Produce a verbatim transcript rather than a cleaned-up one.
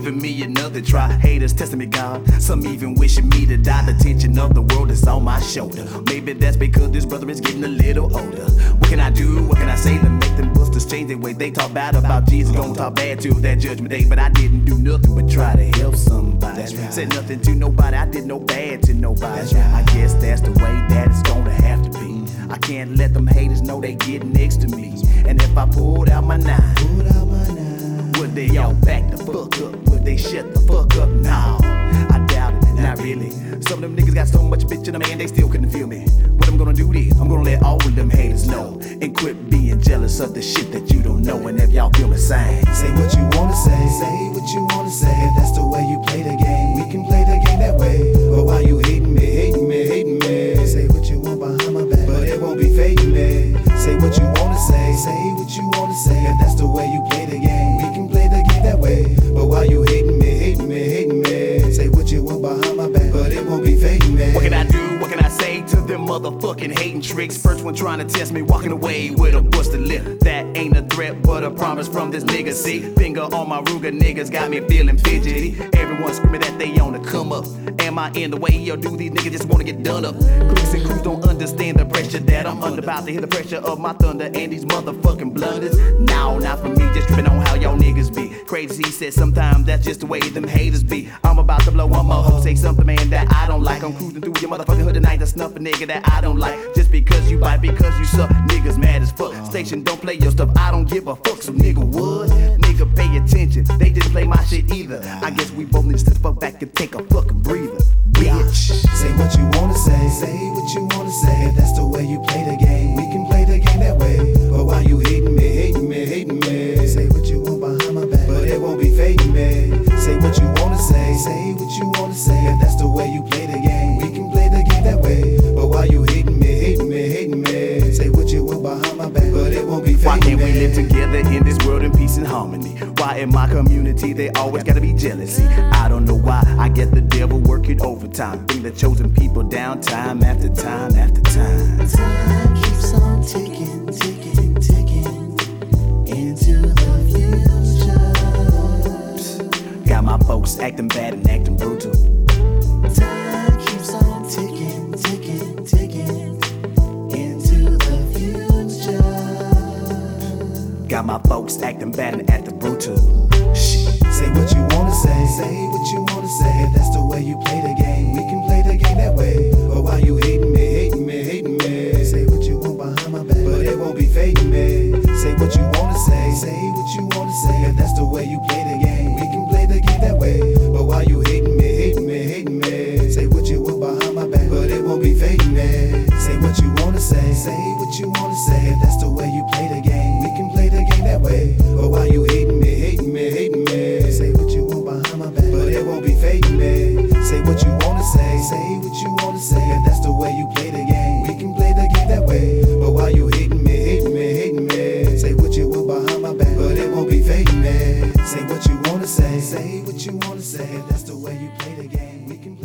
giving me another try. Haters testing me, God. Some even wishing me to die. The tension of the world is on my shoulder. Maybe that's because this brother is getting a little older. What can I do? What can I say to make them busters change their way? They talk bad about Jesus, gon' talk bad till that judgment day. But I didn't do nothing but try to help somebody. Right. Said nothing to nobody, I did no bad to nobody. Right. I guess that's the way that it's gonna have to be. Mm. I can't let them haters know they get next to me. And if I pulled out my nine, pulled out my nine, would they all back the fuck up? Would they shut the fuck up? No, I doubt it, not really. Some of them niggas got so much bitch in them and they still couldn't feel me. What I'm gonna do then? I'm gonna let all of them haters know. And quit being jealous of the shit that you don't know. And if y'all feel me, sing. Say what you wanna say, say what you wanna say. If that's the way you play the game, we can play the game that way. But why you hating me, hating me, hating me? Say what you want behind my back, but it won't be fading me. Say what you wanna say, say what you wanna say. If that's the way you play the game, we can play the game that way. But why you hating me, hating me, hating me? Say what you want behind my back, but it won't be fading me. What can I do? What can I say to them motherfucking hating tricks? First one trying to test me, walking away with a busted lip. That ain't a threat, but a promise from this nigga. See, finger on my Ruger, niggas got me feeling fidgety. Everyone screaming that they on the come up. Am I in the way, or do these niggas just wanna get done up? Crooks and crews don't understand the pressure that I'm under. About to hear the pressure of my thunder and these motherfucking blunders. Now, not for me, just tripping on how y'all niggas be. Crazy, he said sometimes that's just the way them haters be. I'm about to blow one more hope, say something, man, that I don't like. I'm cruising through your motherfucking hood tonight to snuff a nigga that I don't like. Just because you bite, because you suck, niggas mad as fuck. Station don't play your stuff, I don't give a fuck, so nigga would. Nigga pay attention, they didn't play my shit either. I guess we both need to step up back and take a fucking breather, bitch. Say what you wanna say, say what you wanna say. If that's the way you play the game, we can play the game that way. But why you hating me, hating me, hating me? Say what you want behind my back, but it won't be fading me. Say what you wanna say, say what you wanna say. If that's the way you play the game, we can play the game that way. But why you hating me, hating me, hating me? Say what you want behind my back, but it won't be fading me. Why can't we live together in this world in peace and harmony? Why in my community they always gotta be jealousy? I don't know why, I get the devil working overtime. Bring the chosen people down time after time after time. Time keeps on ticking, ticking, ticking into the future. Got my folks acting bad and acting brutal. Time keeps on ticking, ticking, ticking into the future. Got my folks acting bad and acting brutal. Shit. Say what you wanna say, say what you wanna say. If that's the way you play the game, we can play the game that way. But why you hating me, hating me, hating me? Say what you want behind my back, but it won't be fading me. Say what you wanna say, say what you wanna say. If that's the way you play the game, we can play the game that way. But why you hating me, hating me, hating me? Say what you want behind my back, but it won't be fading me. Say what you wanna say, say what you wanna say. If that's the way you play the game, we can play the game that way. But why you hating me, hating me, hating me? Say what you want behind my back, but it won't be fading me. Say what you wanna say, say what you wanna say. If that's the way you play the game, we can play the game that way. But why you hating me, hating me, hating me? Say what you want behind my back, but it won't be fading me. Say what you wanna say, say what you wanna say. If that's the way you play the game, we can play